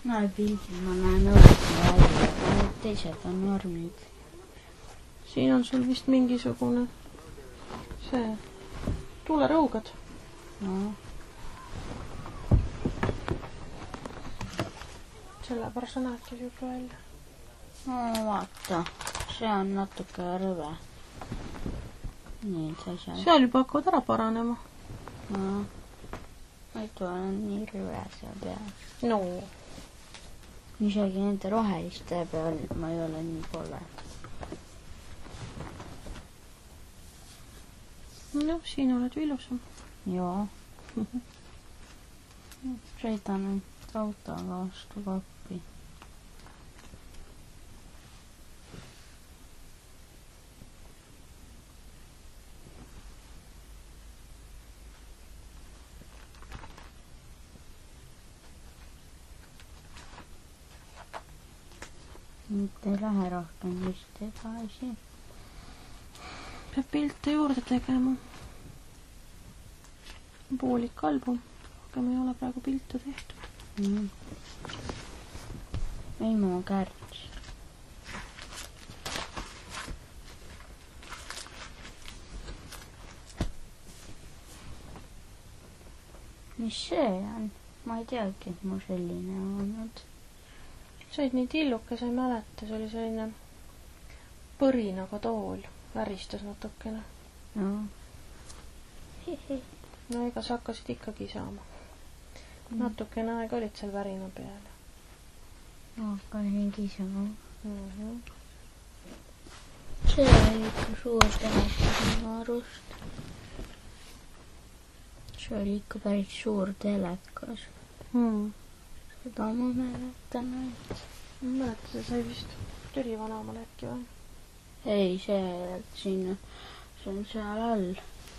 pildil ma näen õudne välja, aga need teised on normid. Siin on sul vist mingisugune see tuulerõugad. No. Sellepärast sa näedki siuke välja. No vaata, see on natuke rõve. Need asjad. Seal juba hakkavad ära paranema. No. Aitu on nii rõve seal peal. No. Isegi nende roheliste peal ma ei ole nii pole. No, siin oled ilusam. Joo. Sõidan nüüd autoga vastu kappi. Nüüd ei lähe rohkem vist edasi. Peab pilte juurde tegema. Poolik album. Aga me ei ole praegu pilte tehtud. Ei mu kärts. Mis see on? Ma ei teagi, et mu selline olnud. See olid nii tilluke, sa ei mäleta. See oli selline põrinaga tool. Väristas natukene. No. No ega sa hakkasid ikkagi saama. Natukene aega olid seal värina peal. No, hakkasin kisama. See oli ikka suur telekas minu arust. See oli ikka päris suur telekas. Seda ma mäletan ainult. Mäleta, see sai vist Türi vanamal äkki või? Ei, see siin, see on seal all.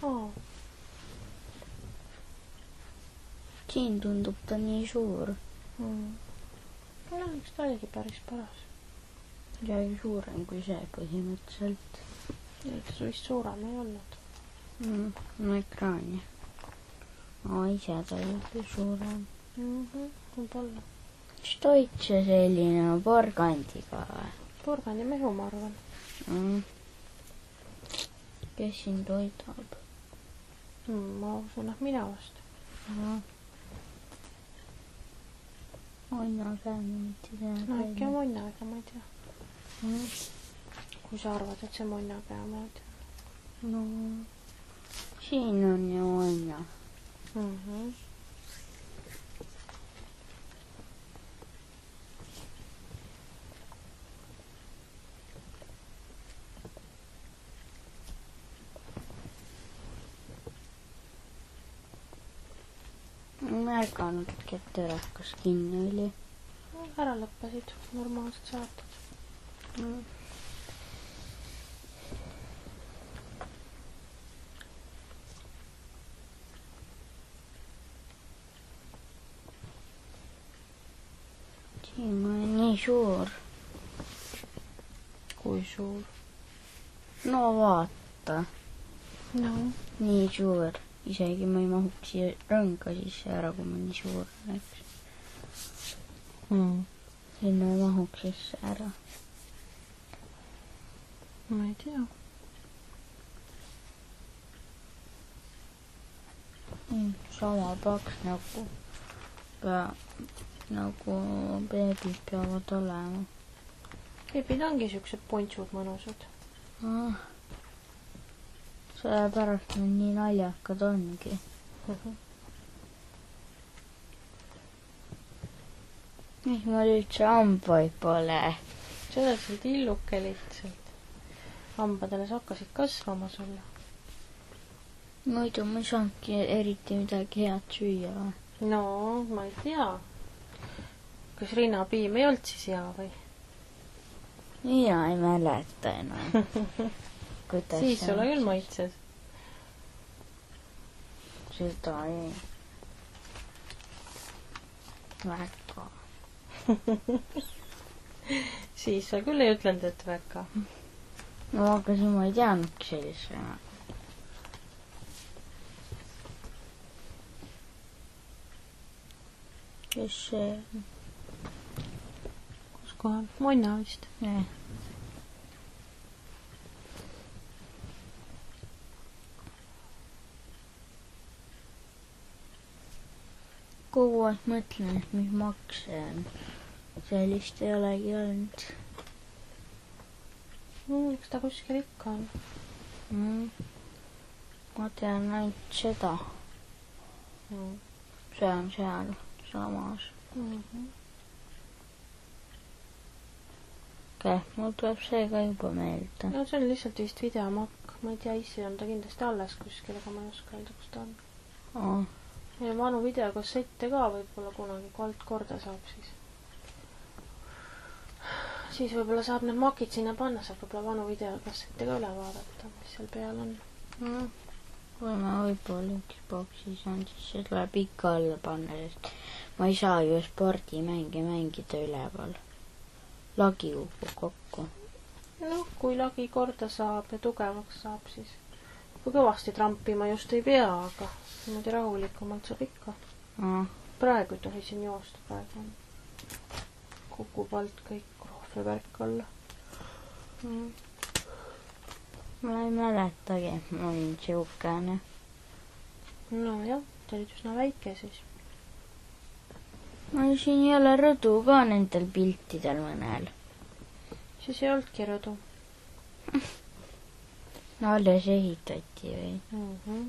Siin tundub ta nii suur. No, eks ta oligi päris paras. See oli suurem kui see põhimõtteliselt. Ei, ta vist suurem ei olnud. No ekraani. No ise ta oli suurem. Võib-olla. Mis toit see selline porgandiga või? Porgandi mehu, ma arvan. Kes siin toidab? Ma usun, et mina vast. Onna käemüüti teha. No äkki on monna, ega ma ei tea. Kui sa arvad, et see monna käemüüti. No, siin on ju onna. Märganudki, et telekas kinni oli. Ära lõppesid normaalsed saated. Siin on nii suur. Kui suur? No vaata. No. Nii suur. Isegi ma ei mahuks siia rõnga sisse ära, kui ma nii suur oleks. Sinna ei mahuks sisse ära. Ma ei tea. Sama paks nagu beebid peavad olema. Beebid ongi siuksed puntsud mõnusad. Sellepärast need nii naljakad ongi. Mis mul üldse hambaid pole. Seda seal tilluke lihtsalt. Hambadele sa hakkasid kasvama sulle. Muidu ma ei saanudki eriti midagi head süüa. No, ma ei tea. Kas rinnapiim ei olnud siis hea või? Mina ei mäleta enam. Siis sulle küll maitses. Seda ei. Väga. Siis sa küll ei ütlenud, et väga. No aga siin ma ei teadnudki sellist sõna. Kes see on? kohal. Monna vist. Jah. Kogu aeg mõtlen, et mis makse on. Sellist ei olegi olnud. Eks ta kuskil ikka on. Ma tean ainult seda. See on seal samas. Okei, mul tuleb see ka juba meelde. No see on lihtsalt vist videomakk. Ma ei tea, ise on ta kindlasti alles kuskil, aga ma ei oska öelda, kus ta on. Ja vanu videokassette ka võib-olla kunagi, kui alt korda saab, siis võib-olla saab need makid sinna panna, saab võib-olla vanu videokassette ka üle vaadata, mis seal peal on. Kui ma võib-olla Xboxis on, siis see tuleb ikka alla panna, sest ma ei saa ju spordimänge mängida üleval. Lagi kukub kokku. No, kui lagi korda saab ja tugevaks saab, siis kui kõvasti trampima just ei pea, aga niimoodi rahulikumalt saab ikka. Praegu ei tohi siin joosta, praegu on kukub alt kõik krohvivärk alla. Ma ei mäletagi, ma olin siukene. No jah, ta olid üsna väike siis. Ma siin ei ole rõdu ka nendel piltidel mõnel. Siis ei oldki rõdu. No alles ehitati või?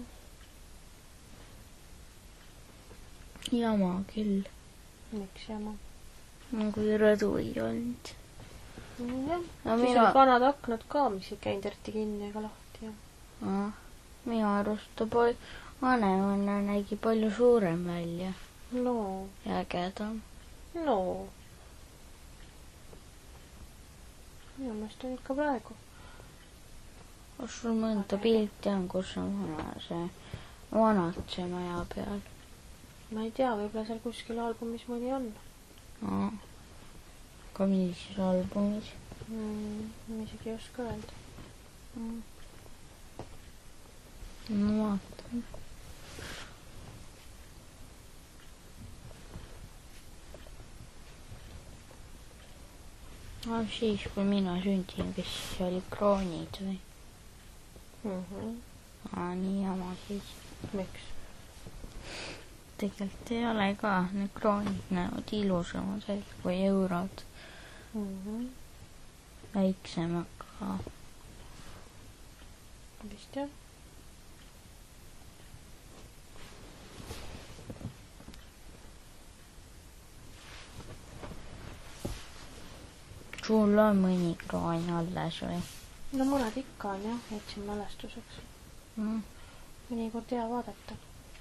Jama küll. Miks jama? Kui rõdu ei olnud. Jah, siis on vanad aknad ka, mis ei käinud eriti kinni ega lahti. Minu arust ta vanemana nägi palju suurem välja. No. Ja ägedam. No. Minu meelest on ikka praegu. Kas sul mõnda pilti on, kus on vanad see maja peal? Ma ei tea, võib-olla seal kuskil albumis mõni on. Ka millises albumis? Ma isegi ei oska öelda. No vaatan. Siis, kui mina sündin, kes oli kroonid või? Nii jama siis. Miks? Tegelikult ei ole ka. Need kroonid näevad ilusamad kui eurod. Väiksemad ka. Vist jah. Sul on mõni kroon alles või? No mõned ikka on jah, jätsin mälestuseks. Mõnikord hea vaadata.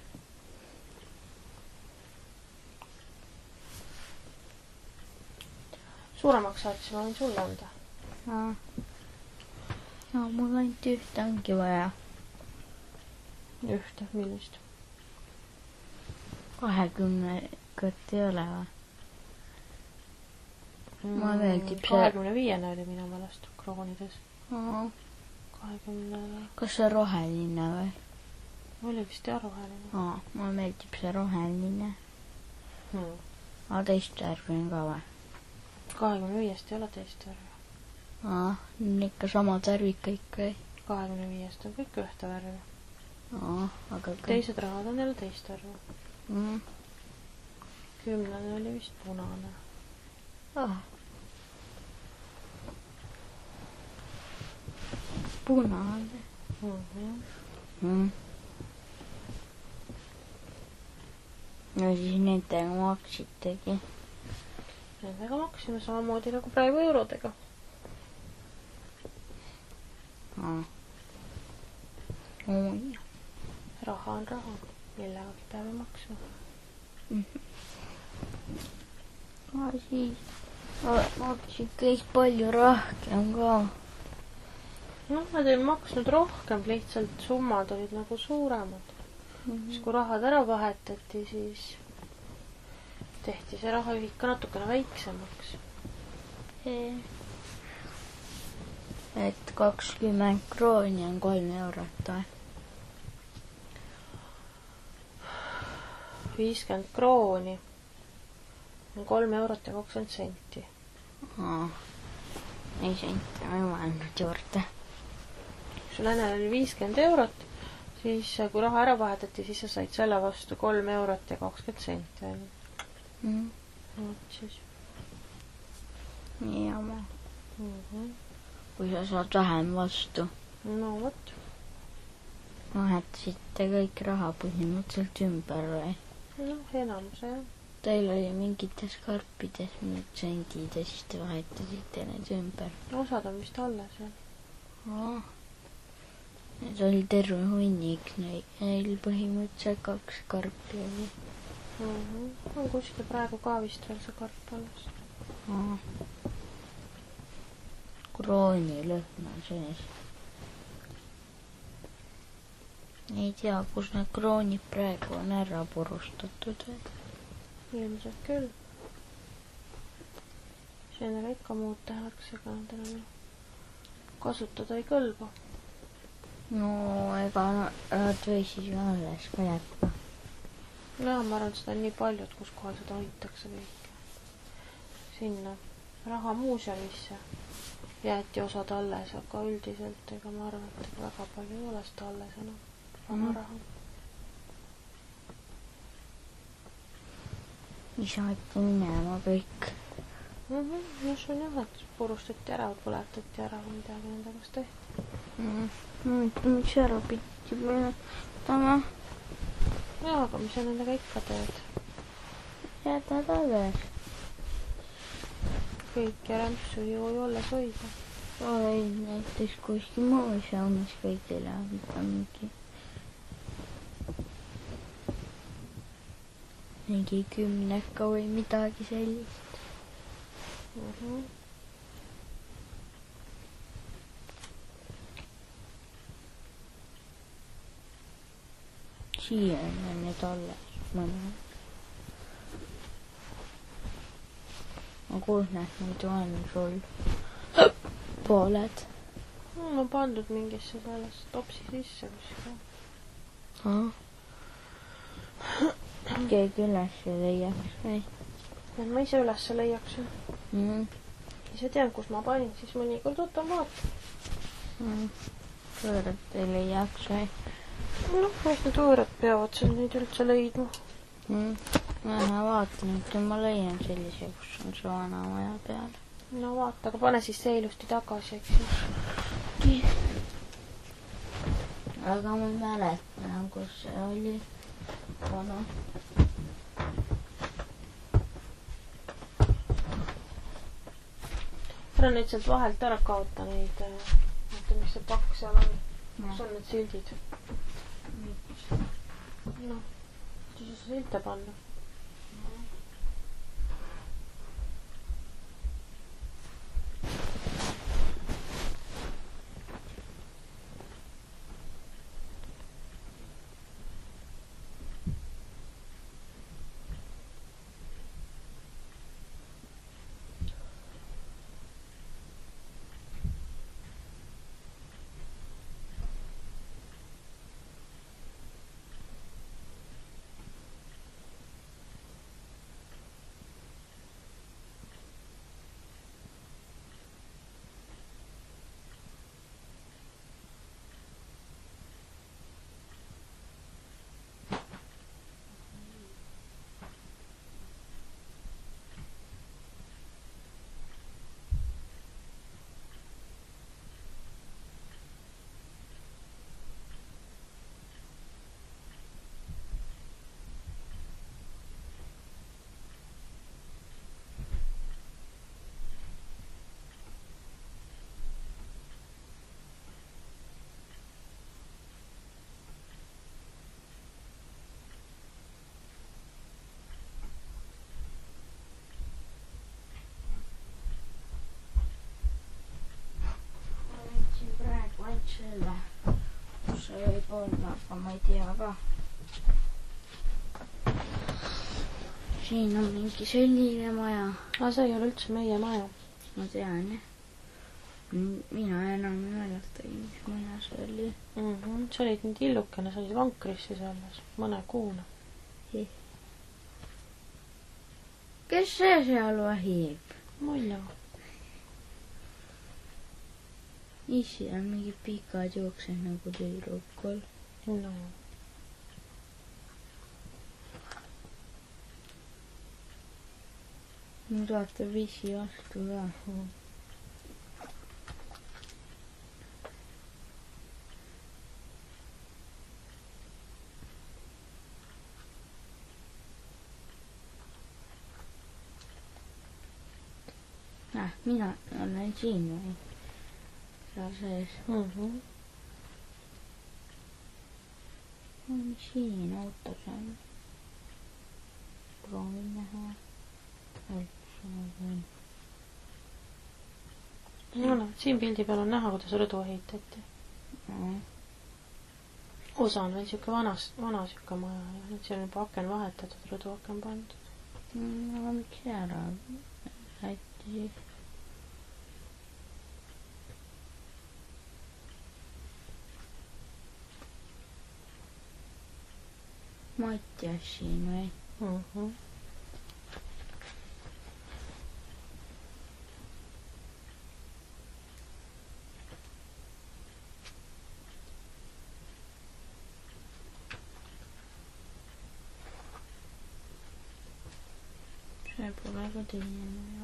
Suuremaks saatsi ma võin sulle anda. No mul ainult ühte ongi vaja. Ühte, millist? 20 kõtt ei ole või? Ma meeldib see. 25 oli minu meelest kroonides. 20. Kas see roheline või? Oli vist jah roheline. Ma meeldib see roheline. Aga teist värvi on ka või? 25 ei ole teist värvi. On ikka samad värvid kõik või? 25 on kõik ühte värvi. Aga teised rahad on jälle teist värvi. 10 oli vist punane. Punane. Ja siis nendega maksitegi. Nendega maksime samamoodi nagu praegu eurodega. Raha on raha, millegagi peame maksma. Siis maksid kõik palju rohkem ka. No, nad ei maksnud rohkem, lihtsalt summad olid nagu suuremad. Siis kui rahad ära vahetati, siis tehti see rahaühik ka natukene väiksemaks. Et 20 krooni on 3 eurot või? 50 krooni on 3 eurot ja 20 senti. ei sente, ma ei mõelnud juurde. Sul enne oli 50 eurot, siis kui raha ära vahetati, siis sa said selle vastu 3 eurot ja 20 senti. Vot siis. Nii jama. Kui sa saad vähem vastu. No vot. Vahetasite kõik raha põhimõtteliselt ümber või? Noh, enamuse jah. Teil oli mingites karpides mingid sendid ja siis te vahetasite need ümber. Osad on vist alles jah. Need oli terve hunnik, neil põhimõtteliselt 2 karpi oli. On kuskil praegu ka vist veel see karp alles. Kroonilõhn on sees. Ei tea, kus need kroonid praegu on ära purustatud või? Ilmselt küll. Sellega ikka muud tehakse, aga kasutada ei kõlba. No, ega nad võisid ju alles ka jätta. No, ma arvan, seda on nii palju, et kus kohal seda hoitakse kõike. Sinna rahamuuseumisse jäeti osad alles, aga üldiselt ega ma arvan, et väga palju ei ole seda alles enam. Raha. Isati minema kõik. Mis on jah, et purustati ära, põletati ära või midagi nende kas tehti. Miks ära piti põletama? Jaa, aga mis sa nendega ikka teed? Jätad alles. Kõik rämpsu ju olles hoida. Oi, näiteks kuskil muuseumis kõigile anda mingi 10 või midagi sellist. Siia on need alles mõned. Ma kus need muidu on sul pooled? No pandud mingisse sellest topsi sisse kuskil. Keegi üles leiaks või? Ma ise üles leiaksin. Ise tean, kus ma panin, siis mõnikord võtan vaata. Võõrad ei leiaks või? Noh, kas need võõrad peavad seal neid üldse leidma? Ma vaatan, et ma leian sellise, kus on see vana maja peal. No vaata, aga pane siis see ilusti tagasi, eks siis. Aga ma ei mäleta enam, kus see oli. Vana. Ära neid sealt vahelt ära kaota neid, mis see pakk seal on. Kus on need sildid? Noh, siis sa silte panna. Selle, kus see võib olla, aga ma ei tea ka. Siin on mingi selline maja. See ei ole üldse meie maja. Ma tean, jah. Mina enam ei mäletagi, mis maja see oli. Sa olid nüüd illukene, sa olid vankrisse selles mõne kuuna. Kes see seal vahib? Mulja. isi on mingid pikad jooksed nagu tüdrukul. No. Nüüd vaatab isi vastu ka. Mina olen siin või? Seal sees. Mis siin autos on? Proovin näha. No, siin pildi peal on näha, kuidas rõdu ehitati. Osa on veel siuke vana siuke maja ja nüüd siin on juba aken vahetatud, rõdu aken pandud. No, miks see ära läiti siis? Mattias siin või? See pole ka teine maja.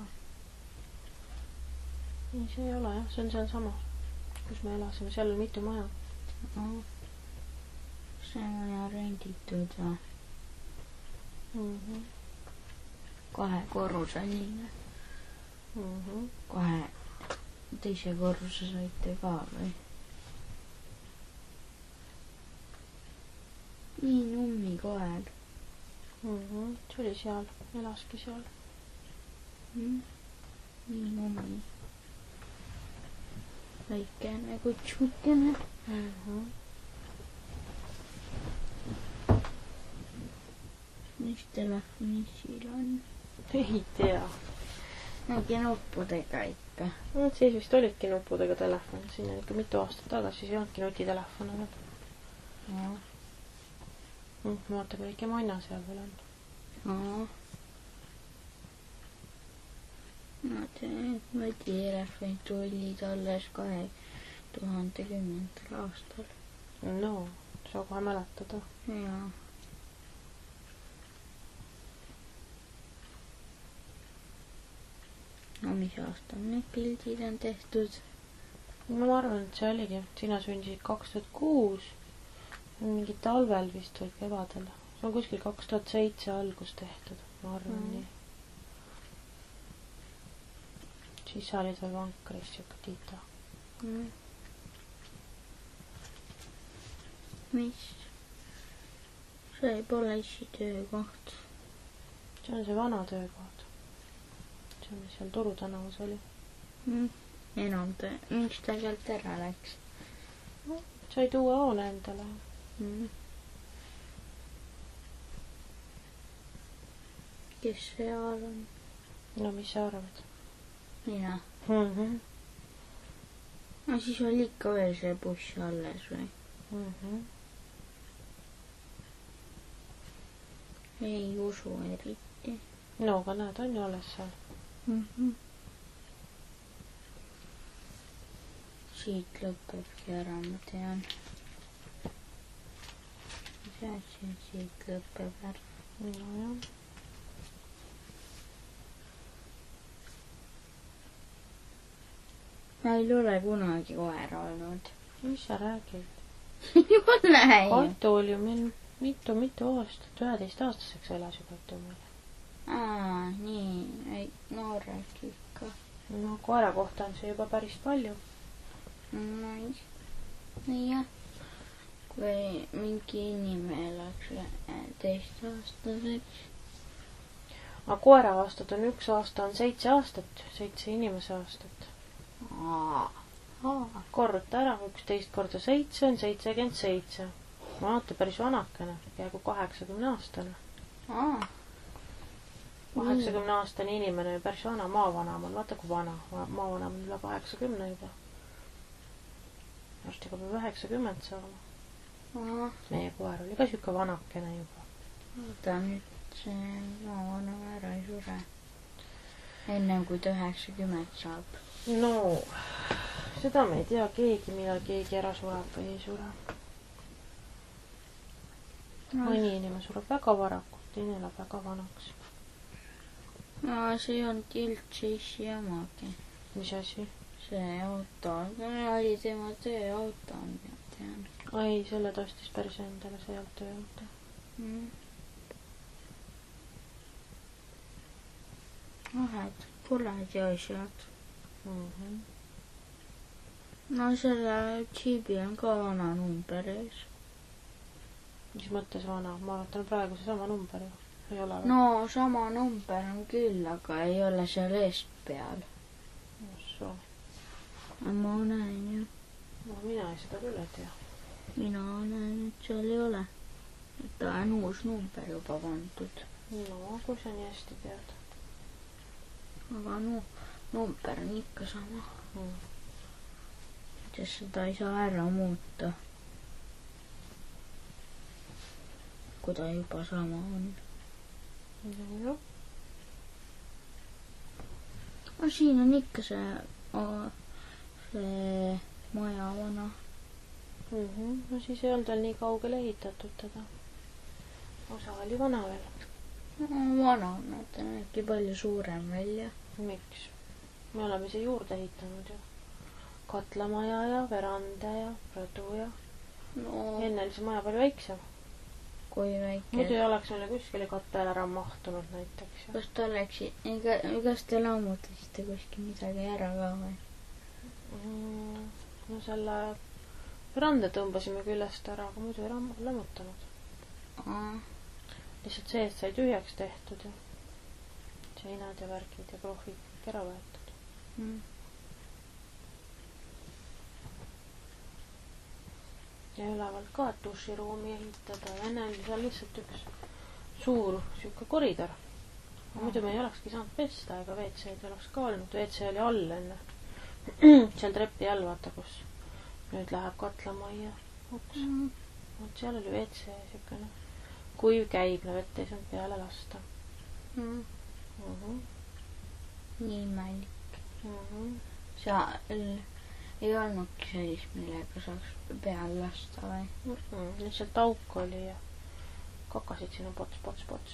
Ei, see ei ole jah, see on seal sama, kus me elasime, seal on mitu maja. See maja renditud või? 2 korruseline. 2 teise korruse saite ka või? Nii nummi koer. See oli seal, elaski seal. Nii nummi. Väikene kutsukene. Mis telefonis siin on? Ei tea. Mingi nuppudega ikka. No, siis vist olidki nuppudega telefon. Siin on ikka mitu aastat tagasi, siis ei olnudki nutitelefon olnud. Vaata, kui ikka manna seal veel on. Ma tean, et ma telefon tulid alles 2010. aastal. No, sa kohe mäletada. Jaa. No mis aastal need pildid on tehtud? Ma arvan, et see oligi. Sina sündisid 2006. Mingi talvel vist või kevadel. See on kuskil 2007 algus tehtud. Ma arvan nii. Siis sa olid veel vankris siuke Tiita. Mis? See pole issi töökoht. See on see vana töökoht. See, mis seal Turu tänavas oli. Enam miks ta sealt ära läks? Sai tuua hoone endale. Kes seal on? No, mis sa arvad? Mina. No siis oli ikka veel see buss alles või? Ei usu eriti. No, aga näed, on ju alles seal. Siit lõpebki ära, ma tean. See siit lõpeb ära. No jah. Meil ei ole kunagi koera olnud. Mis sa räägid? Ei ole ju. Katu oli ju meil mitu aastat, 11-aastaseks elas ju Katu meil. Nii, noorek ikka. No, koera kohta on see juba päris palju. Nii jah. Kui mingi inimene elaks 11-aastaseks. Aga koera aastad on 1 aasta on 7 aastat, 7 inimese aastat. Korruta ära, 11 korda 7 on 77. Vaata, päris vanakene, peaaegu 80-aastane. 80-aastane inimene ja päris vana, maavanam on, vaata kui vana. Maavanam on üle 80 juba. Varsti ka peab 90 saama. Meie koer oli ka siuke vanakene juba. Oota nüüd see maavanam ära ei sure. Ennem kui ta 90 saab. No, Seda me ei tea keegi, millal keegi ära sureb või ei sure. Mõni inimene sureb väga varakult, teine elab väga vanaks. See on üldse issi jamagi. Mis asi? See auto. Oli tema tööauto, ma tean. Ai, selle ta ostis päris endale, see ei olnud tööauto. Vahed, kulled ja asjad. No selle džiibi on ka vana number ees. Mis mõttes vana? Ma arvan, praegu see sama number ju. Ei ole või? No sama number on küll, aga ei ole seal eest peal. Ma näen ju. No mina ei seda küll ei tea. Mina näen, et seal ei ole. Et ta on uus number juba pandud. No, kui sa nii hästi tead. Aga no, number on ikka sama. Sest seda ei saa ära muuta. Kui ta juba sama on. Jah. No siin on ikka see maja vana. No siis ei olnud veel nii kaugele ehitatud teda. Osa oli vana veel. No vana on, nad on äkki palju suurem välja. Miks? Me oleme see juurde ehitanud ju. Katlamaja ja veranda ja rõdu ja enne oli see maja palju väiksem. Kui väike. Muidu ei oleks meile kuskile kattele ära mahtunud näiteks. Kas te oleksid, kas te lammutasite kuskil midagi ära ka või? No selle veranda tõmbasime küljest ära, aga muidu ei lammutanud. Lihtsalt see, et sai tühjaks tehtud ja seinad ja värgid ja krohvid ära võetud. Ja üleval ka duširuumi ehitada ja enne oli seal lihtsalt üks suur siuke koridor. Muidu me ei olekski saanud pesta ega WC-d ei oleks ka olnud. WC oli all enne. Seal trepi all, vaata, kus nüüd läheb katlamajja uks. Seal oli WC siukene kuiv käib, vett ei saanud peale lasta. Nii imelik. Seal ei olnudki sellist, millega saaks peale lasta või? Lihtsalt auk oli ja kakasid sinna pots.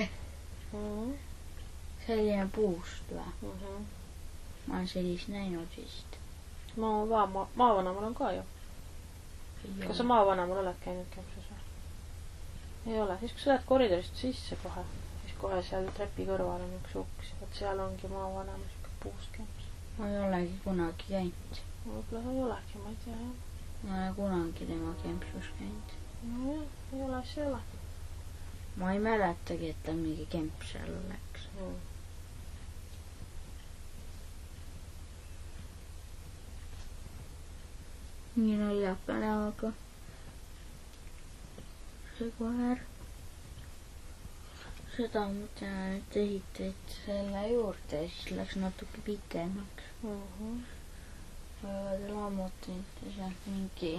Selline puust või? Ma olen sellist näinud vist. Maavanamal on ka ju. Kas sa maavanamal oled käinud Kempsus või? Ei ole. Siis kui sa lähed koridorist sisse kohe, siis kohe seal trepi kõrval on üks uks. Võt seal ongi maavanama siuke puust Kemps. Ma ei olegi kunagi käinud. Võib-olla sa ei olegi, ma ei tea jah. Ma ei ole kunagi tema Kempsus käinud. No jah, ei ole, siis ei ole. Ma ei mäletagi, et ta mingi Kemps seal oleks. Nii naljaka näoga. See koer. Seda ma tean, et ehitati selle juurde ja siis läks natuke pikemaks. Võivad lammutanud sealt mingi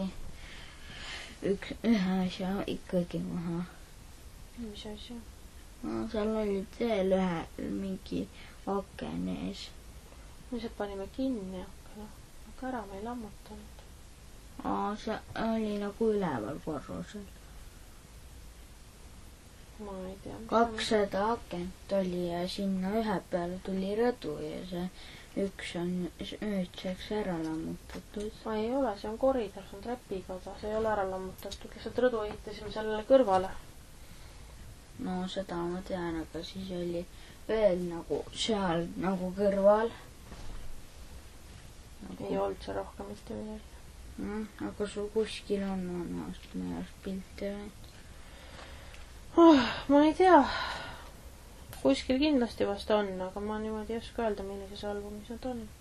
ühe asja ikkagi maha. Mis asja? No seal oli veel ühe mingi aken ees. Me sealt panime kinni akna. Aga ära me ei lammutanud. See oli nagu üleval korrusel. Ma ei tea. 200 akent oli ja sinna ühe peale tuli rõdu ja see üks on nüüdseks ära lammutatud. Ei ole, see on koridor, see on trepikoda, see ei ole ära lammutatud. Lihtsalt rõdu ehitasime sellele kõrvale. No seda ma tean, aga siis oli veel nagu seal nagu kõrval. Ei olnud see rohkem mitte midagi. Aga sul kuskil on vanast majast pilte või? Ma ei tea. Kuskil kindlasti vast on, aga ma niimoodi ei oska öelda, millises albumis nad on.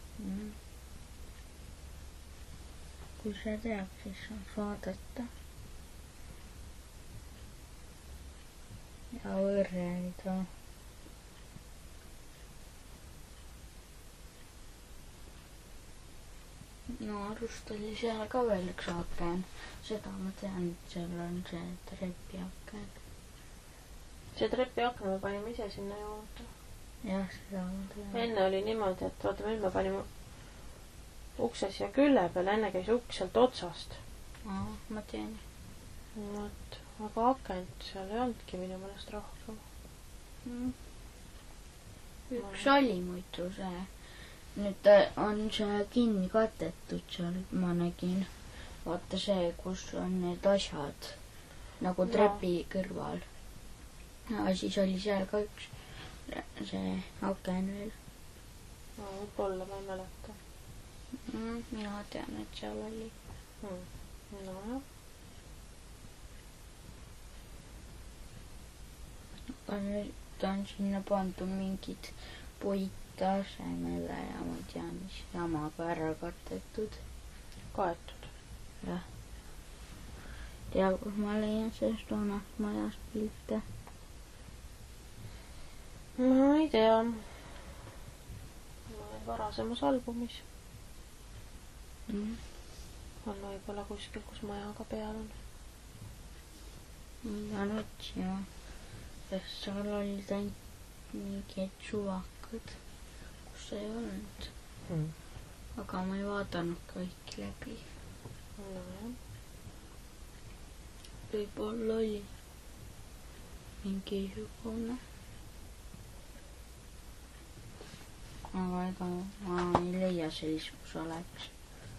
Kui sa tead, siis saab vaadata. Ja võrrelda. No arust oli seal ka veel üks aken. Seda ma tean, et seal on see trepiaken. See trepiakna me panime ise sinna juurde. Jah, seda ma tean. Enne oli niimoodi, et vaata, meil me panime ukses ja külle peal, enne käis uks sealt otsast. Ma tean. Vot, aga akent seal ei olnudki minu meelest rohkem. Üks oli muidu see. Nüüd on see kinni katetud seal, ma nägin. Vaata see, kus on need asjad nagu trepi kõrval. Ja siis oli seal ka üks see aken veel. Võib-olla ma ei mäleta. Mina tean, et seal oli. No jah. Aga nüüd on sinna pandud mingid puit asemele ja ma tean, mis jamaga ära katetud. Kaetud. Jah. Tea, kus ma leian sellest toonast majast pilte? Ma ei tea. Varasemas albumis. On võib-olla kuskil, kus majaga peal on. Ma pean otsima. Sest seal olid ainult mingid suvakad, kus ei olnud. Aga ma ei vaadanud kõik läbi. No jah. Võib-olla oli mingisugune. Aga ega ma ei leia sellist, kus oleks.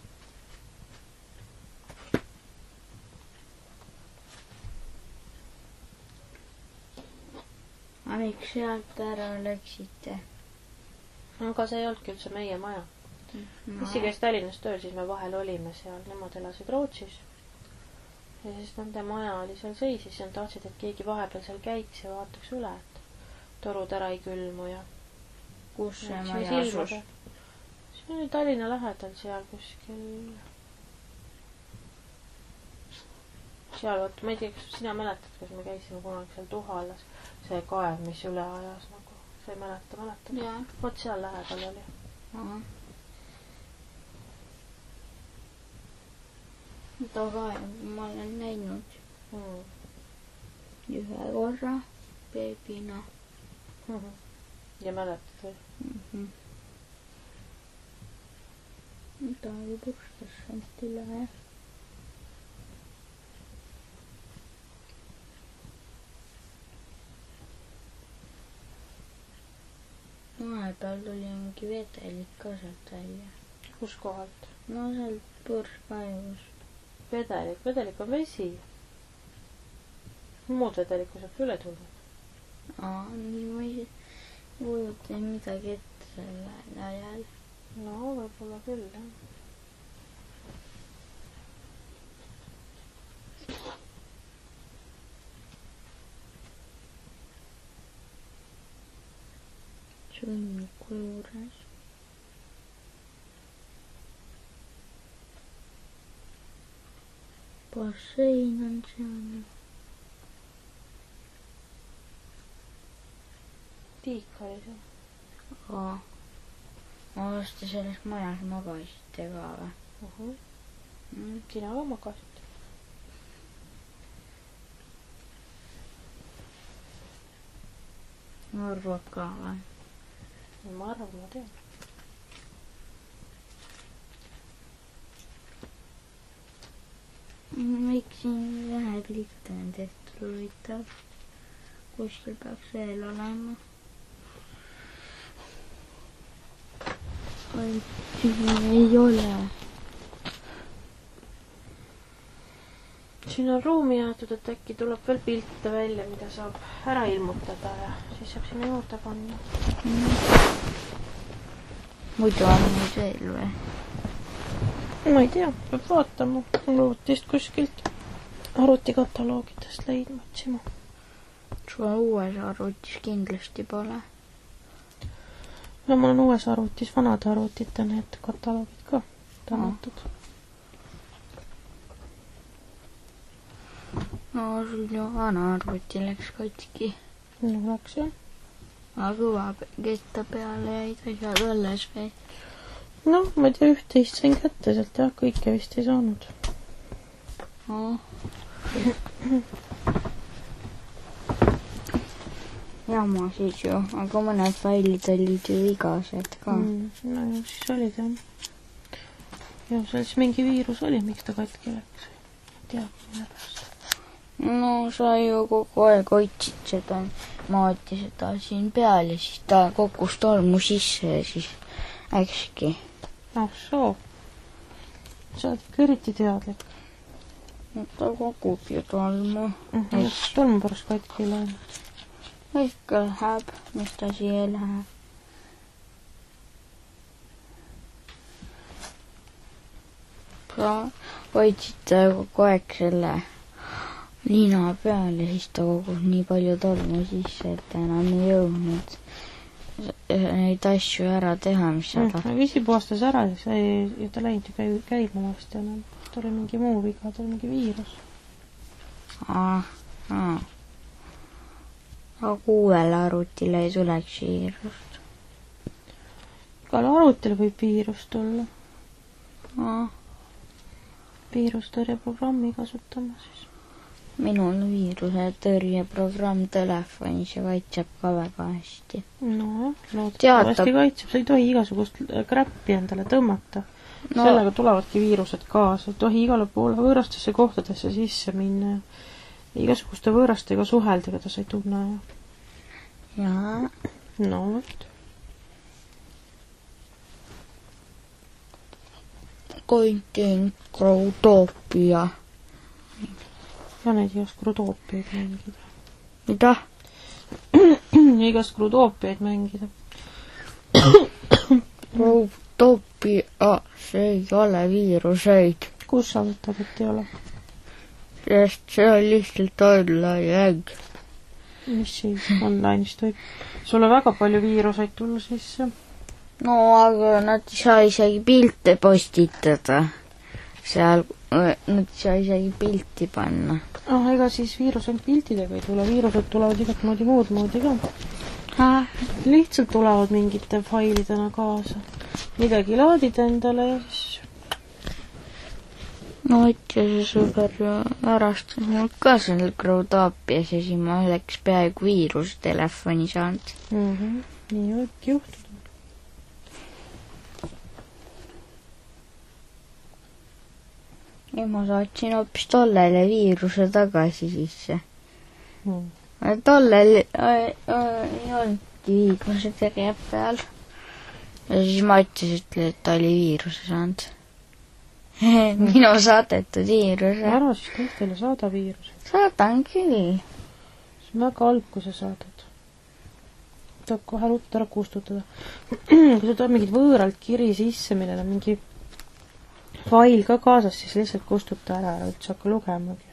Aga miks sealt ära läksite? Aga see ei olnudki üldse meie maja. Issi käis Tallinnas tööl, siis me vahel olime seal. Nemad elasid Rootsis. Ja siis nende maja oli seal seisis ja tahtsid, et keegi vahepeal seal käiks ja vaataks üle, et torud ära ei külmu ja kus see maja asus? See oli Tallinna lähedal seal kuskil. Seal, vaat, ma ei tea, kas sina mäletad, kas me käisime kunagi seal Tuhalas. See kaev, mis üle ajas nagu. See ei mäleta. Jaa. Vot seal lähedal oli. Mida kaev ma olen näinud. Ühe korra beebina. Ja mäletad või? Ta oli purstas sealt üle, jah. Vahepeal tuli mingi vedelik ka sealt välja. Kus kohalt? No sealt purskaevus. Vedelik on vesi. Muud vedelikku saab üle tulla. Nii ma ei kujuta midagi ette sellel ajal. No, võib-olla küll, jah. Sõnniku juures. Bassein on seal. Tiik oli see. Ma vasta selles majas magasite ka või? Sina ka magasid. Ma arvad ka või? Ma arvan, ma tean. Miks siin vähe pilte on tehtud huvitav? Kuskil peaks veel olema. Siin ei ole. Siin on ruumi jäetud, et äkki tuleb veel pilte välja, mida saab ära ilmutada ja siis saab sinna juurde panna. Muidu on nüüd veel või? Ma ei tea, peab vaatama. Arvutist kuskilt arvutikataloogidest leidma, otsima. Sul uues arvutis kindlasti pole. No mul on uues arvutis vanade arvutite need kataloogid ka tõmmatud. No sul ju vana arvuti läks katki. No läks jah. Aga kõva ketta peale jäid asjad alles või? No, ma ei tea, üht-teist sain kätte sealt jah, kõike vist ei saanud. Jama siis ju, aga mõned failid olid ju vigased ka. No ja siis olid jah. ja seal siis mingi viirus oli, miks ta katki läks. Teab, mille pärast. No sa ju kogu aeg hoidsid seda, maati seda siin peal ja siis ta kogus tolmu sisse ja siis äkski. Ah soo. Sa oled ikka eriti teadlik. No, ta kogub ju tolmu. Tolmu pärast katki ei läinud. Ikka läheb, mis ta siia läheb. Hoidsid kogu aeg selle liina peal ja siis ta kogub nii palju tolmu sisse, et ta enam ei jõudnud neid asju ära teha, mis sa tahad. Visi puhastas ära ja ta läinud ju käima vast enam. Ta oli mingi muu viga, ta oli mingi viirus. Aga uuele arvutile ei tuleks viirust. Igale arvutile võib viirust tulla. Viirustõrjeprogrammi kasutama siis. Minul viiruse tõrjeprogramm telefonis ja kaitseb ka väga hästi. No, loodetavasti kaitseb. Sa ei tohi igasugust kräppi endale tõmmata. No. Sellega tulevadki viirused kaasa. Ei tohi igale poole võõrastesse kohtadesse sisse minna. Igasuguste võõrastega suhelda, keda sa ei tunne. Jaa. No, võt. Koitin Growtopia. Ja neid igas Growtopiaid mängida. Mida? Igas Growtopiaid mängida. Growtopia, see ei ole viiruseid. Kus sa võtad, et ei ole? Sest see on lihtsalt online äng. Mis siis online'ist võib? Sulle väga palju viiruseid tulla sisse. No, aga nad ei saa isegi pilte postitada. Seal nad ei saa isegi pilti panna. Ega siis viirused piltidega ei tule. Viirused tulevad igat moodi muud moodi ka. Lihtsalt tulevad mingite failidena kaasa. Midagi laadid endale ja siis... No, võtja see super ärastas mul ka seal Growtopias ja siis ma oleks peaaegu viirustelefoni saanud. Nii võibki juhtuda. Ja ma saatsin hoopis tollele viiruse tagasi sisse. Tollel ei olnudki viiruse tegeb peal. Ja siis ma ütlesin, et ta oli viiruse saanud. Minu saadetud viiruse. Ära siis teistele saada viiruse. Saadan küll. See on väga halb, kui sa saadad. Tahab kohe ruttu ära kustutada. Kui sa tahad mingid võõralt kiri sisse, millel on mingi fail ka kaasas, siis lihtsalt kustuta ära üldse hakka lugemagi.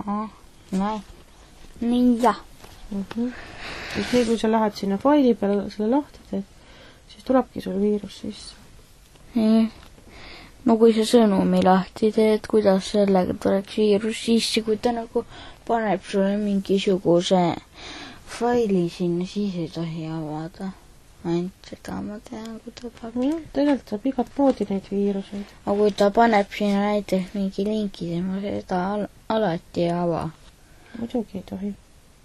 Nii, jah. Ja see, kui sa lähed sinna faili peale selle lahti teed, siis tulebki sul viirus sisse. No kui sa sõnumi lahti teed, kuidas sellega tuleks viirus sisse, kui ta nagu paneb sulle mingisuguse faili sinna, siis ei tohi avada. Ainult seda ma tean, kui ta paneb. Tegelikult saab igat moodi neid viiruseid. Aga kui ta paneb sinna näiteks mingi linki, siis ma seda alati ei ava. Muidugi ei tohi.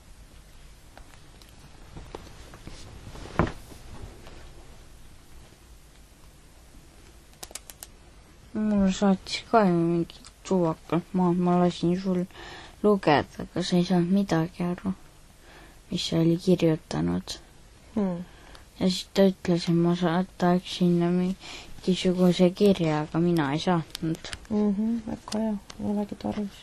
Mul saatis ka mingi suvakalt maad, ma lasin sul lugeda, aga sa ei saanud midagi aru, mis sa oli kirjutanud. Ja siis ta ütles, et ma saataks sinna mingisuguse kirja, aga mina ei saatnud. Väga hea, ei olegi tarvis.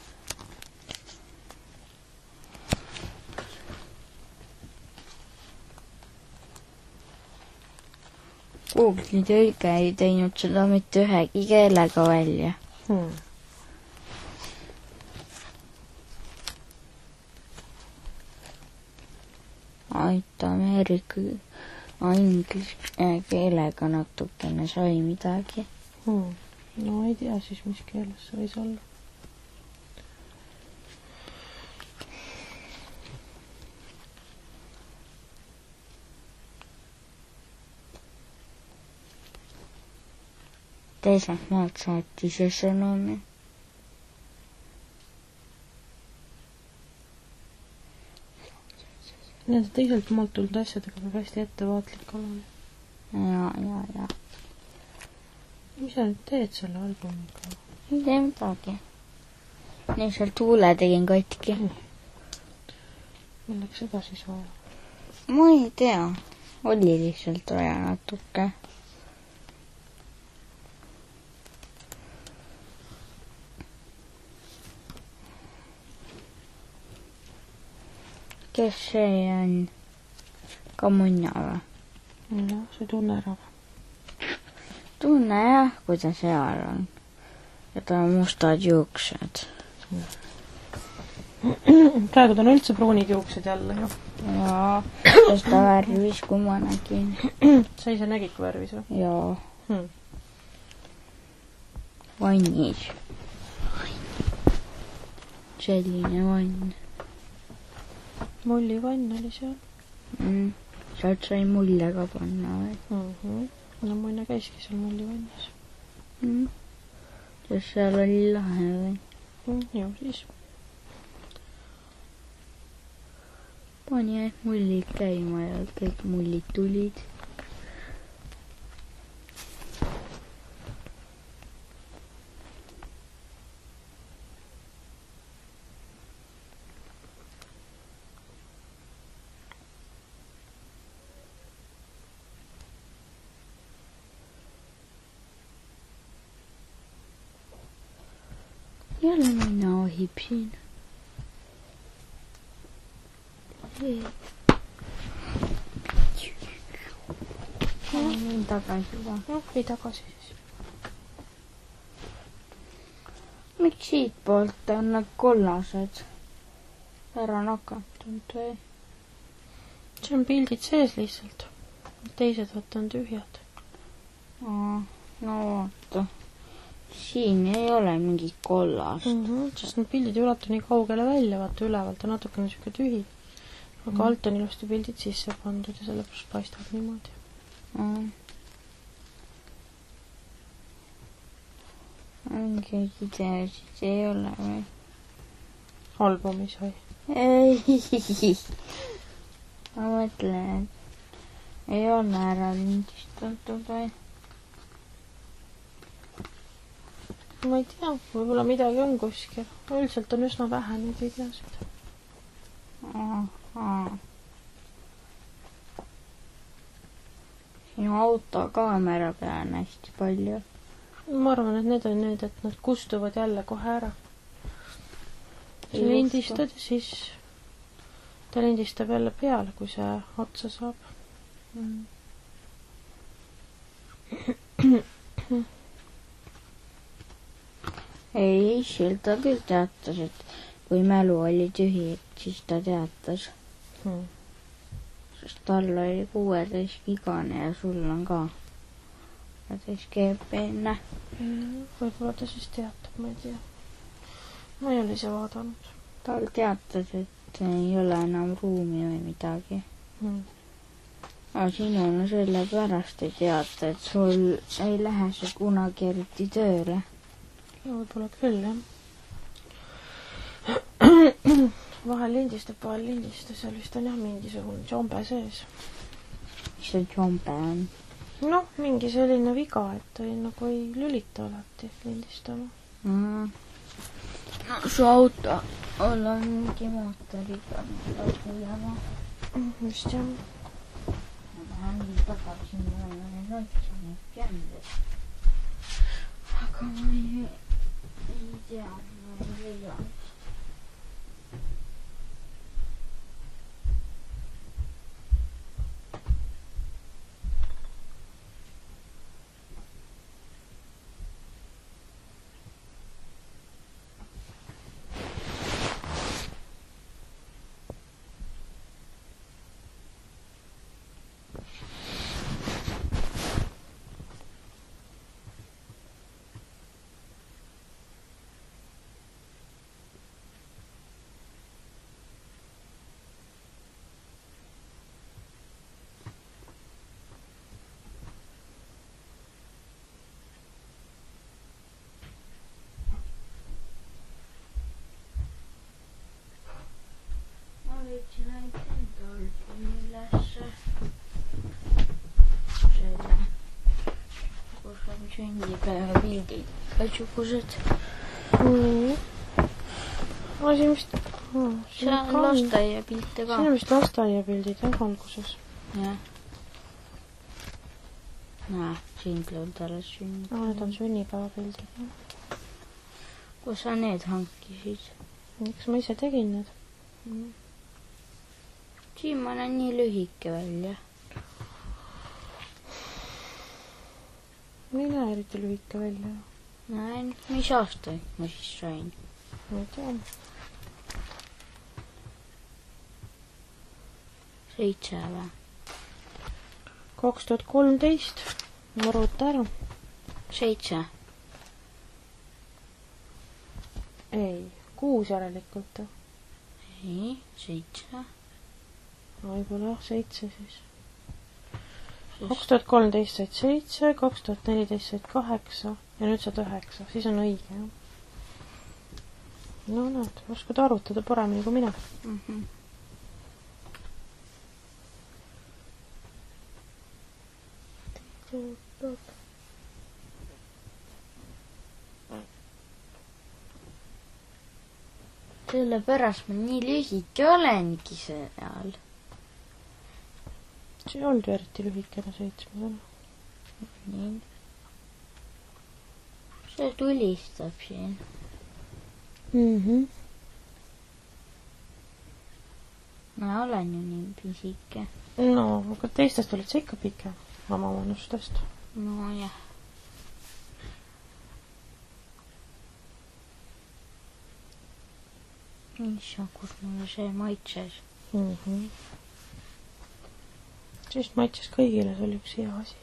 Google'i tõlge ei teinud seda mitte ühegi keelega välja. Ainult Ameerika inglise keelega natukene sai midagi. No ei tea siis, mis keeles see võis olla. Teiselt maalt saati see sõnumi. Need teiselt maalt tulnud asjadega peab hästi ettevaatlik olema. Ja. Mis sa nüüd teed selle albumiga? Ei tee midagi. Lihtsalt huule tegin katki. Milleks seda siis vaja? Ma ei tea. Oli lihtsalt vaja natuke. Kes see on? Kamunna või? No, see tunne ära. Tunne jah, kuidas seal on. Ja tal on mustad juuksed. Praegu ta on üldse pruunid juuksed jälle, jah. Jaa, sest ta värvis, kui ma nägin. Sa ise nägid, kui värvis või? Jaa. Vannis. Selline vann. Mullivann oli seal. Sealt sai mulle ka panna või? No muine käiski seal mullivannis. Sest seal oli lahe või? Ju siis. Pani ainult mullid käima ja kõik mullid tulid. Jälle minna ohib siin. Tagasi va. Või tagasi siis. Miks siit poolt on need kollased ära nakatunud või? See on pildid sees lihtsalt. Teised võtta on tühjad. No vaata. Siin ei ole mingit kollast. Sest need pildid ei ulatu nii kaugele välja, vaata ülevalt on natuke niisugune tühi. Aga alt on ilusti pildid sisse pandud ja sellepärast paistab niimoodi. Mingi ideesid ei ole või? Albumis või? Ei. Ma mõtlen, et ei ole ära lindistatud või? Ma ei tea, võib-olla midagi on kuskil. Üldiselt on üsna vähe neid videosid. Sinu autokaamera peal on hästi palju. Ma arvan, et need on need, et nad kustuvad jälle kohe ära. Sa lindistad ja siis ta lindistab jälle peale, kui see otsa saab. Ei, Ishil ta küll teatas, et kui mälu oli tühi, et siis ta teatas. Sest tal oli 16-igane ja sul on ka 16 GB-ne. Võib-olla ta siis teatab, ma ei tea. Ma ei ole ise vaadanud. Tal teatas, et ei ole enam ruumi või midagi. Aga sinul sellepärast ei teata, et sul ei lähe see kunagi eriti tööle. No võib-olla küll, jah. Vahel lindistab, seal vist on jah mingisugune jombe sees. Mis see jombe on? Noh, mingi selline viga, et ta nagu ei lülita alati lindistama. Su auto on mingi mootoriga kuulema. Just jah. Ma tahan nii tagasi mõelda neid otsima kändest. Aga ma ei tea, ma ei leia. sünnipäeva pildid igasugused. Siin vist see on lasteaia pilte ka. Siin on vist lasteaia pildid alguses. Jah. Näe, siin tuleb alles sünnipäeva. Need on sünnipäeva pildid. Kus sa need hankisid? Miks ma ise tegin need? Siin ma näen nii lühike välja. Ei näe eriti lühike välja. Näen, mis aasta ma siis sain? Ma ei tea. 7 või? 2013. Arvuta ära. 7. Ei, 6 järelikult. Ei, 7. Võib-olla jah, 7 siis. 2013 said 7, 2014 said 8 ja nüüd saad 9. Siis on õige, jah. No näed, oskad arvutada paremini kui mina. Sellepärast ma nii lühike olengi seal. See ei olnud ju eriti lühikene 7. Nii. See tulistab siin. Ma olen ju nii pisike. No, aga teistest olid see ikka pikem oma vanustest. No jah. Issa, kus mulle see maitses. Siis maitses kõigile, see oli üks hea asi.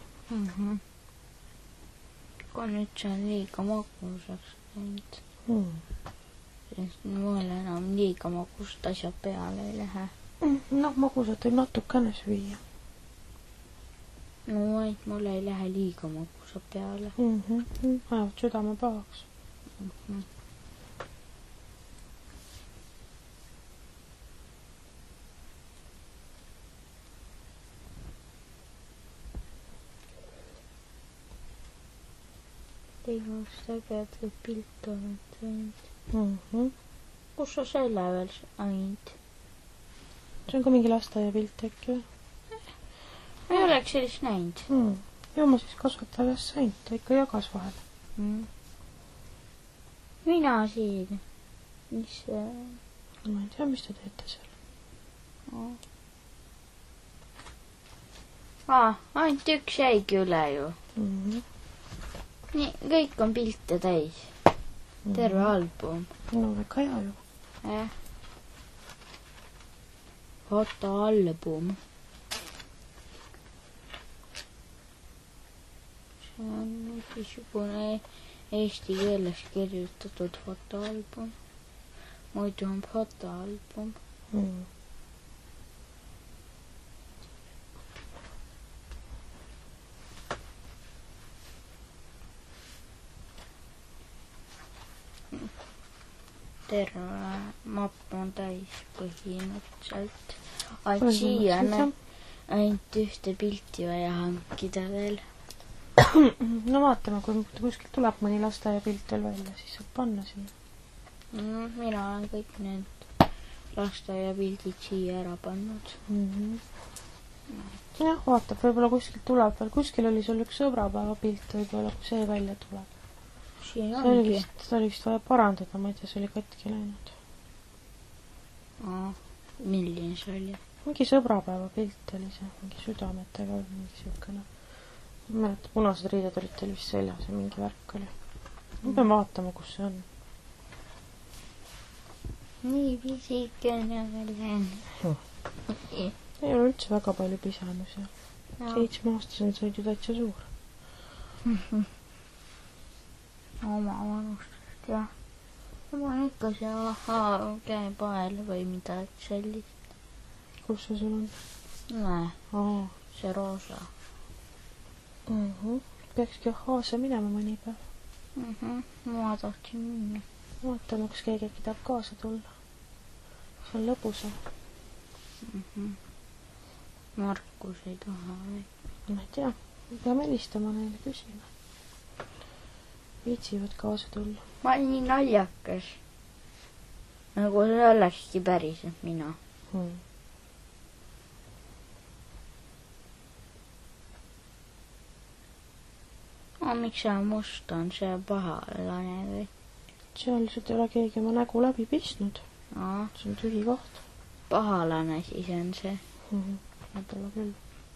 Kui nüüd see on liiga magusaks läinud. Sest mul enam liiga magust asja peale ei lähe. No, magusat võib natukene süüa. No, et mul ei lähe liiga magusa peale. Ajavad südame pahaks. Teimast ägedalt pilt oled teinud. Kus sa selle veel ainult? See on ka mingi lasteaia pilt äkki või? Ma ei oleks sellist näinud. Ju ma siis kasvatajast sain, ta ikka jagas vahel. Mina siin. Mis see? Ma ei tea, mis te teete seal. Ainult üks jäigi üle ju. Nii, kõik on pilte täis. Terve album. No, väga hea ju. Jah. Fotoalbum. See on mingisugune eesti keeles kirjutatud fotoalbum. Muidu on fotoalbum. Terve mapp on täis põhimõtteliselt. Ainult siia on ainult ühte pilti vaja hankida veel. No vaatame, kui kuskilt tuleb mõni lasteaia pilt veel välja, siis saab panna sinna. Mina olen kõik need lasteaia pildid siia ära pannud. Jah, vaatab, võib-olla kuskilt tuleb veel. Kuskil oli sul üks sõbrapäeva pilt, võib-olla kui see välja tuleb. Siin ongi. Ta oli vist vaja parandada, ma ei tea, see oli katki läinud. Milline see oli? Mingi sõbrapäeva pilt oli see, mingi südametega või mingi siukene. Ma mäletan, punased riided olid teil vist seljas ja mingi värk oli. Ma pean vaatama, kus see on. Nii pisikene veel. Ei ole üldse väga palju pisanus ja 7-aastased said ju täitsa suur. Oma vanustest, jah. Ma olen ikka seal käepael või midagi sellist. Kus see sul on? Näe, see roosa. Peakski Ahhaase minema mõni päev. Ma tahtsin minna. Vaatame, kas keegi äkki tahab kaasa tulla. See on lõbusa. Markus ei taha või? Ma ei tea. Peame helistama neile küsima. viitsivad kaasa tulla. Ma olen nii naljakas. Nagu see olekski päriselt mina. Miks see must on? See pahalane või? Seal lihtsalt ei ole keegi oma nägu läbi pistnud. See on tühi koht. Pahalane siis on see. Võib-olla küll.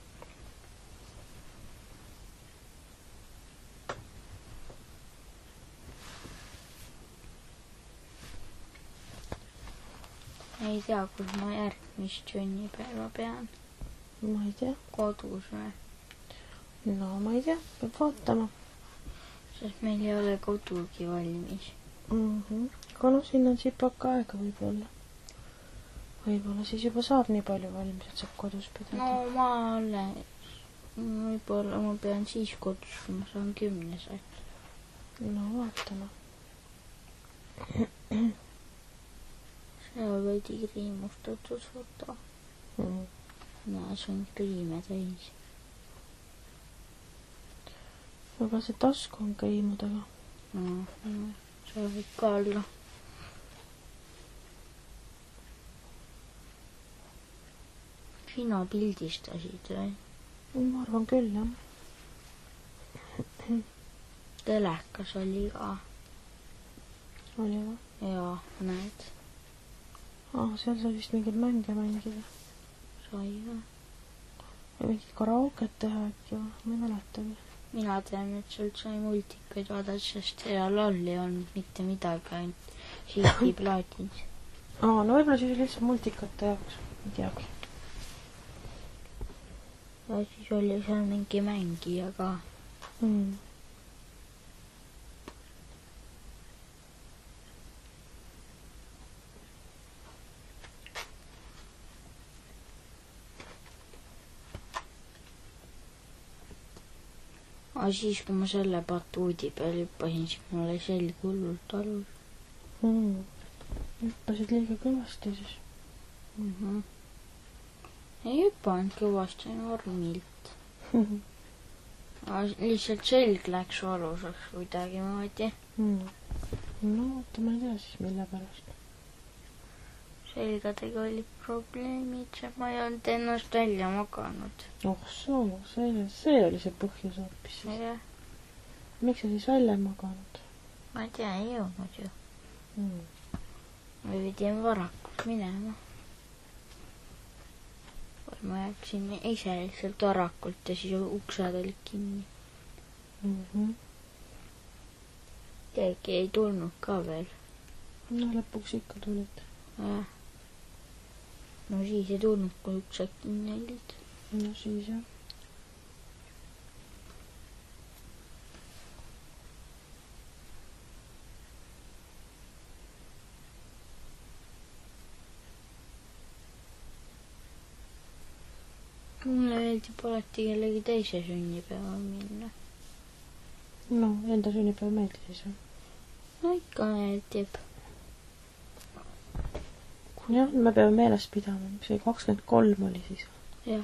Ei tea, kus ma järgmist sünnipäeva pean. Ma ei tea. Kodus või? No ma ei tea, peab vaatama. Sest meil ei ole kodugi valmis. Aga no siin on sipaka aega võib-olla. Võib-olla siis juba saab nii palju valmis, et saab kodus pidada. No ma alles. Võib-olla ma pean siis kodus, kui ma saan 10 saada. No vaatame. See on veidi kriimustatud foto. Näe, see on kriime täis. Võib-olla see tasku on kriimudega. See võib ka olla. Sina pildistasid või? Ma arvan küll, jah. Telekas oli ka. Oli või? Jaa, näed. Seal sai vist mingeid mänge mängida. Sai või? Ja mingid karaoket teha äkki või? Ma ei mäletagi. Mina tean, et sealt sai multikaid vaadata, sest seal all ei olnud mitte midagi, ainult CD-plaadid. No võib-olla siis lihtsalt multikate jaoks. Ei teagi. Ja siis oli seal mingi mängija ka. Aga siis, kui ma selle batuudi peal hüppasin, siis mulle selg hullult talus. Hüppasid liiga kõvasti siis. Ei hüppanud kõvasti, normilt. Aga lihtsalt selg läks valusaks kuidagi moodi. No, oota, ma ei tea siis mille pärast. Selgadega oli probleemid, et ma ei olnud ennast välja maganud. See oli see põhjus hoopis. Miks sa siis välja maganud? Ma ei tea, ei jõudnud ju. Me pidime varakult minema. Ma jääksin ise lihtsalt varakult ja siis uksed olid kinni. Keegi ei tulnud ka veel. No lõpuks ikka tulid. No siis ei tulnud, kui uksed kinni olid. No siis jah. Mulle meeldib alati kellegi teise sünnipäeval minna. No, enda sünnipäev meeldib siis või? No ikka meeldib. Jah, me peame meeles pidama. See 23 oli siis. Jah.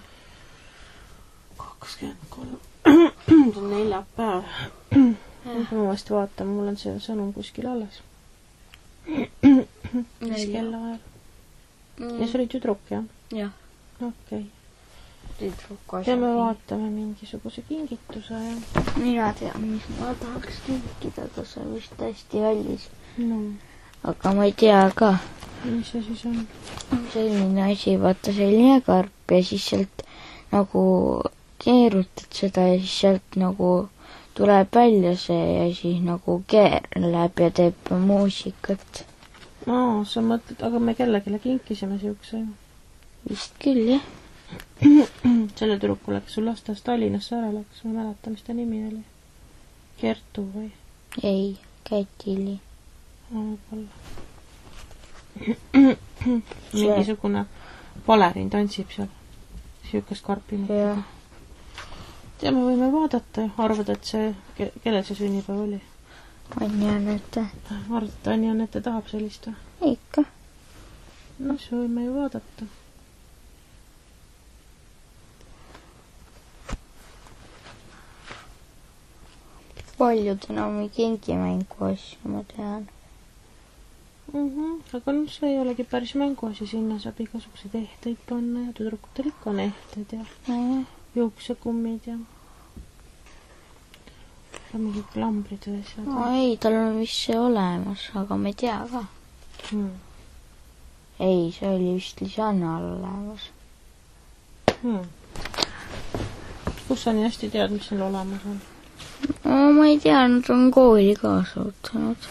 23. See on neljapäev. Ma vast vaatama, mul on see sõnum kuskil alles. Mis kella ajal? Ja see oli tüdruk, jah? Jah. Okei. Tüdruk asja. Peame vaatame mingisuguse kingituse ja... Mina tean, mis ma tahaks kinkida, ta see vist hästi hallis. No. Aga ma ei tea ka. Mis see siis on? Selline asi, vaata selline karp ja siis sealt nagu keerutad seda ja siis sealt nagu tuleb välja see ja siis nagu keerleb ja teeb muusikat. Sa mõtled, aga me kellelegi kinkisime siukse. Vist küll, jah. Selle tüdrukule, kes sul lastest Tallinnasse ära läks, ma ei mäleta, mis ta nimi oli. Kertu või? Ei, Kätili. Võib-olla. Mingisugune Valerin tantsib seal. Siukest karpi. Ja me võime vaadata ja arvada, et see, kellel see sünnipäev oli? Anjanette. Arvada, et Anjanette tahab sellist või? Ikka. No, siis võime ju vaadata. paljud enam ei kingi mänguasju, ma tean. Aga see ei olegi päris mänguasi, sinna saab igasuguseid ehteid panna ja tüdrukutel ikka on ehted ja juuksekummid ja mingid klambrid või asjad. No ei, tal on vist see olemas, aga ma ei tea ka. Ei, see oli vist Lisannal olemas. Kus sa nii hästi tead, mis seal olemas on? No ma ei tea, nad on kooli kaasa otsanud.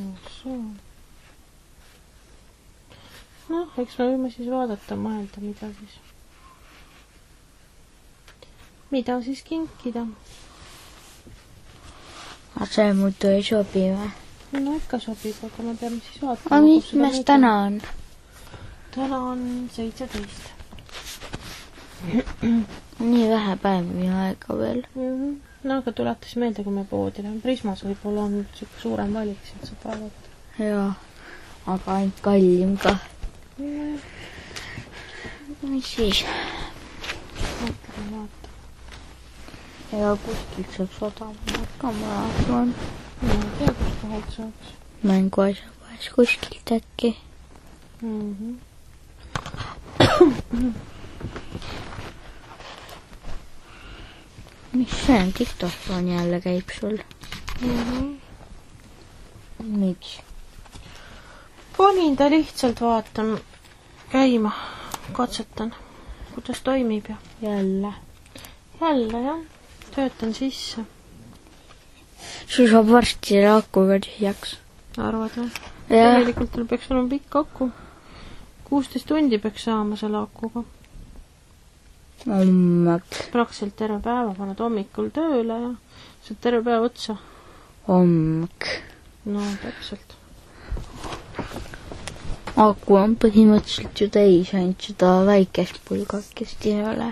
Noh, eks me võime siis vaadata, mõelda, mida siis kinkida. Aga see muidu ei sobi või? No ikka sobib, aga me peame siis vaatama. Aga mis mees täna on? Täna on 17. Nii vähe päevi aega veel. No aga tuletas meelde, kui me poodi lähen. Prismas võib-olla on siuke suurem valik, sealt saab vaadata. Jaa, aga ainult kallim ka. Mis siis? Vaata. Ja kuskilt saaks odavamalt ka, ma arvan. Ma ei tea, kus kohalt saaks. Mänguasja vahest kuskilt äkki. Mis see on? Diktofon jälle käib sul? Miks? Panin ta lihtsalt, vaatan käima, katsetan, kuidas toimib ja Jälle, jah, töötan sisse. sul saab varsti selle akuga tühjaks. Arvad või? Jah. Tegelikult tal peaks olema pikk aku. 16 tundi peaks saama selle akuga. Praktiliselt terve päeva paned hommikul tööle ja saad terve päeva otsa. Hommik. No, täpselt. Aku on põhimõtteliselt ju täis, ainult seda väikest pulgakest ei ole.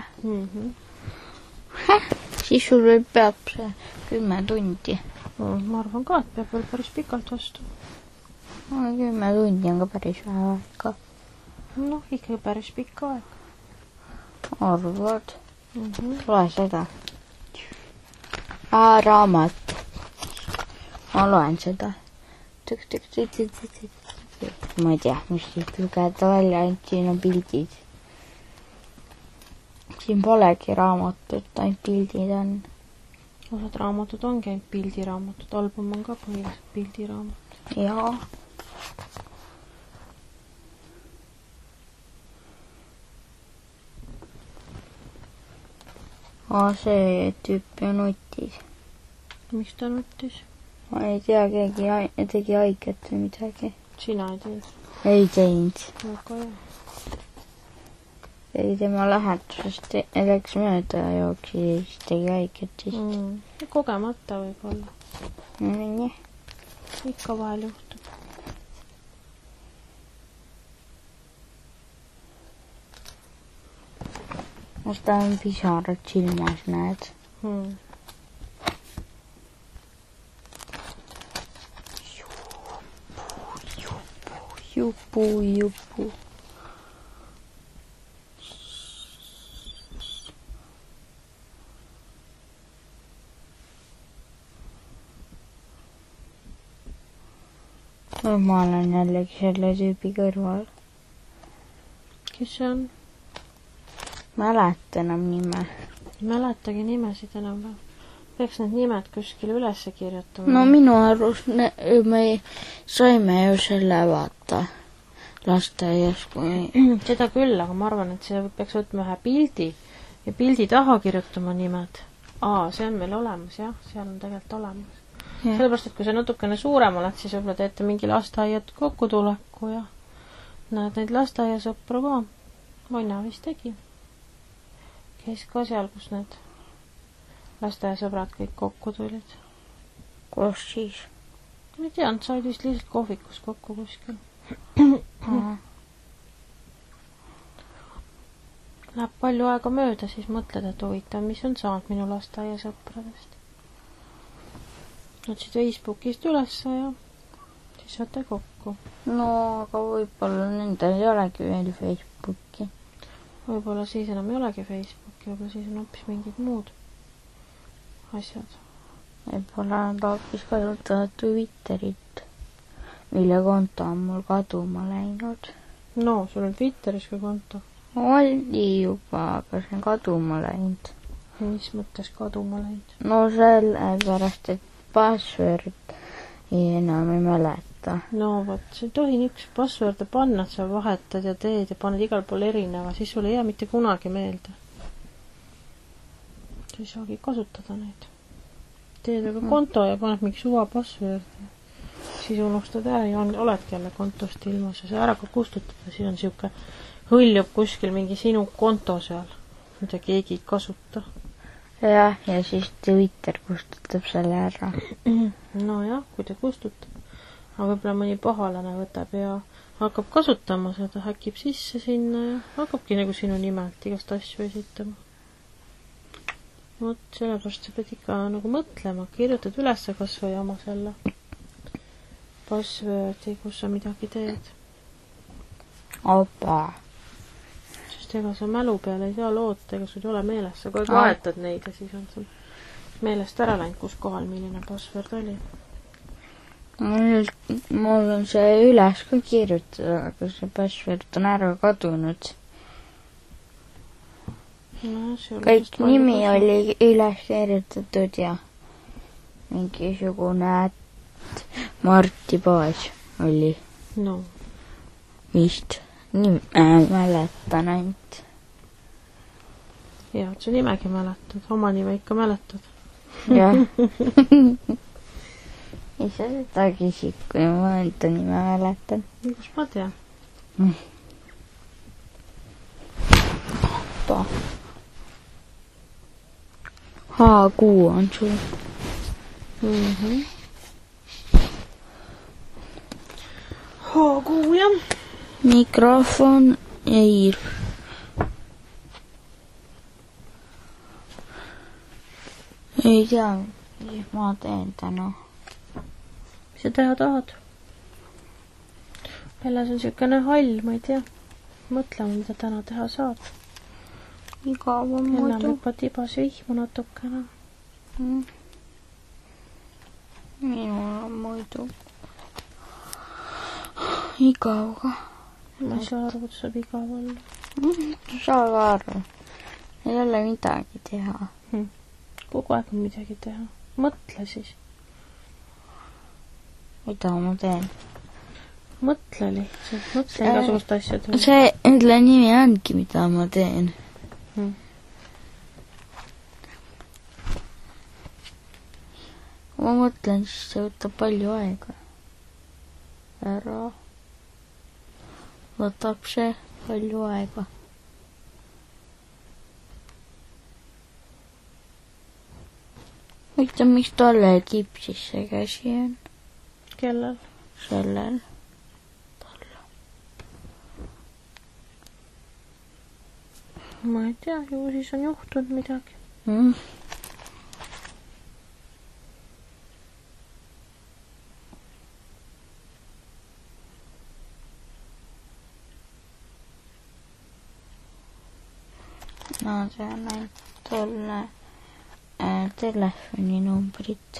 Siis sul veel peab see 10 tundi. Ma arvan ka, et peab veel päris pikalt vastu. 10 tundi on ka päris vähe aega. Noh, ikka päris pikk aeg. Arvad? Loe seda. Raamat. Ma loen seda. Ma ei tea, mis siit lugeda välja, ainult siin on pildid. Siin polegi raamatut, ainult pildid on. Osad raamatud ongi ainult pildiraamatud, album on ka põhiliselt pildiraamat. Jaa. See tüüp ju nutis. Miks ta nutis? Ma ei tea, keegi tegi haiget või midagi. Sina ei teinud? Ei teinud. Väga hea. Ei tema lähetusest läks mööda ja jooksis ja siis tegi haiget siis. Kogemata võib-olla. Nii. Ikka vahel juhtub. Kas ta on pisarad silmas, näed? Jupu. Ma olen jällegi selle tüübi kõrval. Kes see on? Mäleta enam nime. Mäletagi nimesid enam või? Peaks need nimed kuskile ülesse kirjutama. No minu arust me saime ju selle vaata lasteaias, kui... Seda küll, aga ma arvan, et see peaks võtma ühe pildi ja pildi taha kirjutama nimed. See on meil olemas, jah, seal on tegelikult olemas. Sellepärast, et kui see natukene suurem oled, siis võib-olla teete mingi lasteaiad kokkutuleku ja näed neid lasteaiasõpru ka. Vonna vist tegi. Käis ka seal, kus need lasteaiasõbrad kõik kokku tulid. Kus siis? Ma ei tea, nad said vist lihtsalt kohvikus kokku kuskil. Läheb palju aega mööda, siis mõtled, et huvitav, mis on saanud minu lasteaiasõpradest. Otsid Facebookist ülesse ja siis saate kokku. No, aga võib-olla nendel ei olegi veel Facebooki. Võib-olla siis enam ei olegi Facebooki, võib-olla siis on hoopis mingid muud asjad. võib-olla nad hoopis kasutavad Twitterit, mille konto on mul kaduma läinud. No, sul on Twitteris ka konto. Oli juba, aga see on kaduma läinud. Mis mõttes kaduma läinud? No sellepärast, et password enam ei mäleta. No vot, sa ei tohi niisugust password'e panna, et sa vahetad ja teed ja paned igal pool erineva, siis sul ei jää mitte kunagi meelde. Sa ei saagi kasutada neid. Teed aga konto ja paned mingi suva password'i. Siis unustad ära ja oledki jälle kontost ilmas ja sa ära ka kustutada. Siis on siuke hõljub kuskil mingi sinu konto seal, mida keegi ei kasuta. Jah, ja siis Twitter kustutab selle ära. No jah, kui ta kustutab. Aga võib-olla mõni pahalane võtab ja hakkab kasutama seda, häkib sisse sinna ja hakkabki nagu sinu nimelt igast asju esitama. Vot sellepärast sa pead ikka nagu mõtlema, kirjutad üles kas või oma selle passwordi, kus sa midagi teed. Opa. Sest ega sa mälu peale ei saa loota, ega sul ei ole meeles, sa kogu aeg vahetad neid ja siis on sul meelest ära läinud, kus kohal milline password oli. Mul on see üles ka kirjutada, aga see password on ära kadunud. No, kõik nimi oli üles kirjutatud ja mingisugune Marti Paas oli. No. Vist. Nime mäletan ainult. Jaa, et sa nimegi mäletad. Oma nime ikka mäletad. Jah. Ei sa seda küsid, kui ma enda nime mäletan. Kus ma tean? Opa. H6 on sul. H6, jah. Mikrofon ja ei tea, mis ma teen täna. Mis sa teha tahad? Väljas on siukene hall, ma ei tea. Mõtlema, mida täna teha saab. Igav on muidu. Enam juba tibas vihmu natukene. Minul on muidu igav ka. Ma ei saa aru, kuidas saab igav olla. Saab aru. Ei ole midagi teha. Kogu aeg on midagi teha. Mõtle siis. Mida ma teen? Mõtle lihtsalt. Mõtle igasugust asja teha. See ütle nimi ongi, mida ma teen. Ma mõtlen, siis see võtab palju aega. Ära. Võtab see palju aega. Mõtlen, miks tollel kipsis see käsi on? Kellel? Sellel. Ma ei tea, ju siis on juhtunud midagi. No see on ainult tolle telefoninumbrit.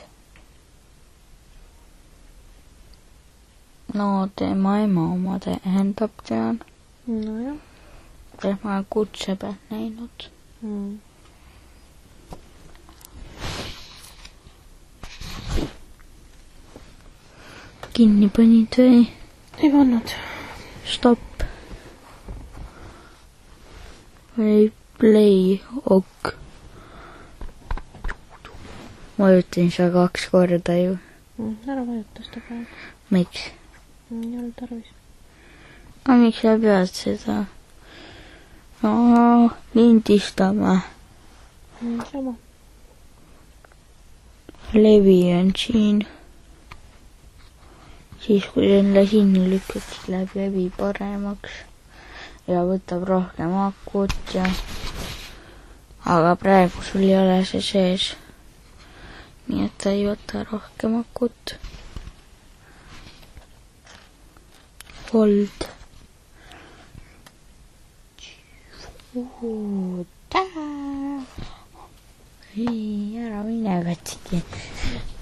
No tema ema oma tähendab tean. No jah. Tema kutse pealt näinud. Kinni panid või? Ei pannud. Stopp. Või play, ok. Ma jutin seda 2 korda ju. Ära vajuta seda praegu. Miks? Ei ole tarvis. Aga miks sa pead seda? Lindistama. Sama. Levi on siin. Siis kui selle sinna lükkad, siis läheb levi paremaks. Ja võtab rohkem akut ja... Aga praegu sul ei ole see sees. Nii et ta ei võta rohkem akut. Hold. Ei, ära mine katsuti